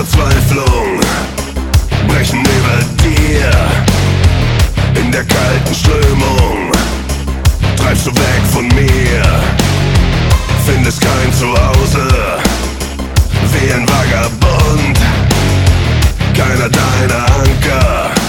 Verzweiflung brechen über dir. In der kalten Strömung treibst du weg von mir. Findest kein Zuhause, wie ein Vagabund. Keiner deiner Anker